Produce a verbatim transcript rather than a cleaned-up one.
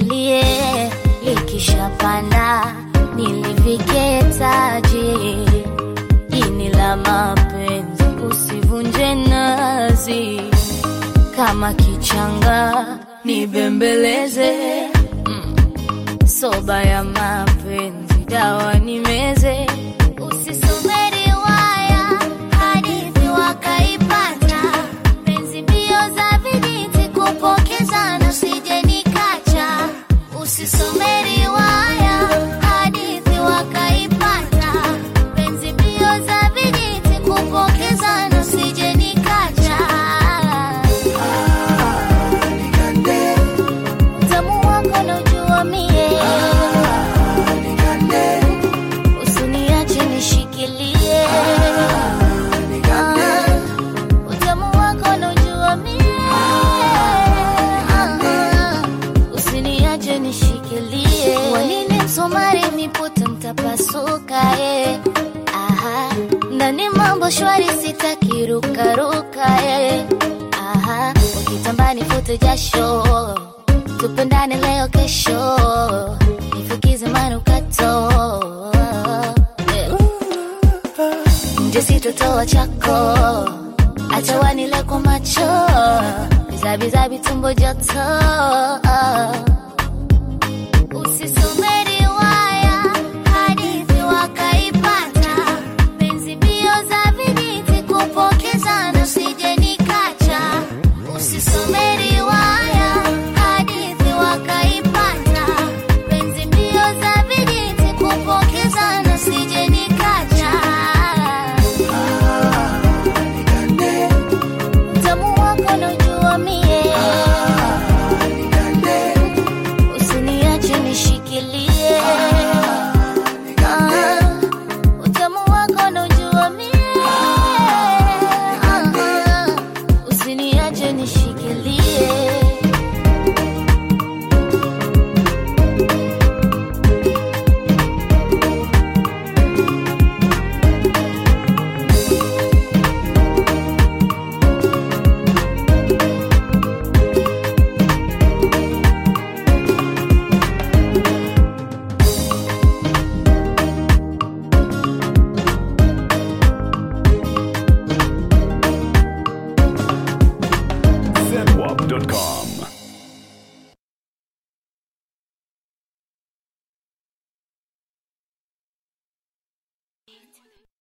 nishikilie, likishapanda niliviketaje. Ini la mapenzi usivunje nazi, kama kichanga nibembeleze. mm. Soba ya mapenzi dawa nimeze. Usisome riwaya hadithi wakaipata, penzi mbio za vijiti kupokezana usije nikacha. Usisome riwaya hadithi wakaipata, penzi mbio za vijiti kupokezana usije nikacha. Ah, nikande Utamu wako naujua mie, ah, nikande usiniache nishikilie. ah, nikande Ah, utamu wako naujua mie, ah, usiniache nishikilie. Wanini msumari nipute mtapasuka eh. Aha, ndani mambo shwari sitaki ruka ruka eh. Aha, ukitamba nifute jasho, tupendane leo kesho, nifukize manukato eh. Nje sitotoa chako, acha wanile kwa macho, bizabizabi tumbo joto. Usisome riwaya hadithi wakaipata, penzi mbio za vijiti kupokezana usije nikacha. Usisome riwaya hadithi wakaipata, penzi mbio za vijiti kupokezana usije nikacha. ah, nikande Utamu wako naujua mie, ah, nikande usiniache nishikilie. nikande Ah, utamu wako naujua mie, ah, usiniache nishikilie. Zenwap dot com